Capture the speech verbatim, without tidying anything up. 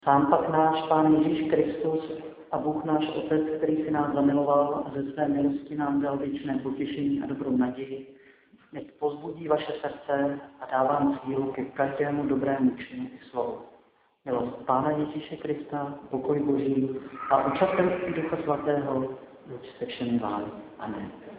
Sám pak náš Pán Ježíš Kristus a Bůh náš Otec, který si nás zamiloval a ze své milosti nám dal věčné potěšení a dobrou naději, nech pozbudí vaše srdce a dává vám sílu ke každému dobrému činu i slovu. Milost Pána Ježíše Krista, pokoj Boží a účastenství Ducha Svatého, buď se všemi vámi. Amen.